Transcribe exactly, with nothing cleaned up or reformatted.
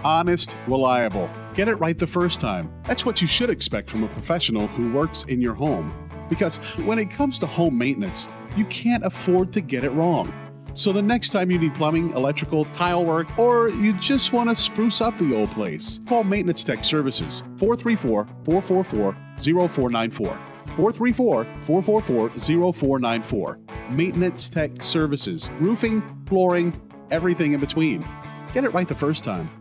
Honest, reliable. Get it right the first time. That's what you should expect from a professional who works in your home. Because when it comes to home maintenance, you can't afford to get it wrong. So the next time you need plumbing, electrical, tile work, or you just want to spruce up the old place, call Maintenance Tech Services, four three four, four four four, zero four nine four. four three four, four four four, zero four nine four. Maintenance Tech Services. Roofing, flooring, everything in between. Get it right the first time.